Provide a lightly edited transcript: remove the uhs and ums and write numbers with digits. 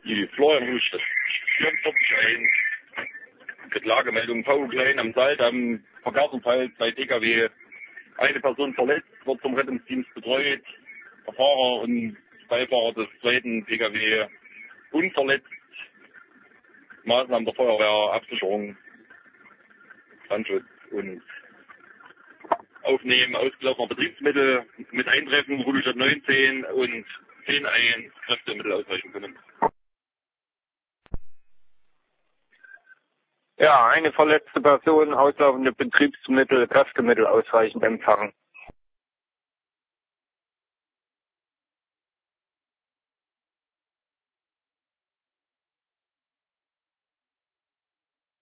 Die Florian Husch, 44-1, mit Lagemeldung V Klein am Salt, am Verkehrsunfall, 2 Pkw, eine Person verletzt, wird zum Rettungsdienst betreut, der Fahrer und Beifahrer des zweiten Pkw unverletzt, Maßnahmen der Feuerwehr, Absicherung, Brandschutz und Aufnehmen ausgelaufener Betriebsmittel mit Eintreffen, Rudelstadt 19 und 10-1 Kräftemittel ausreichen können. Ja, eine verletzte Person, auslaufende Betriebsmittel, Kräftemittel ausreichend empfangen.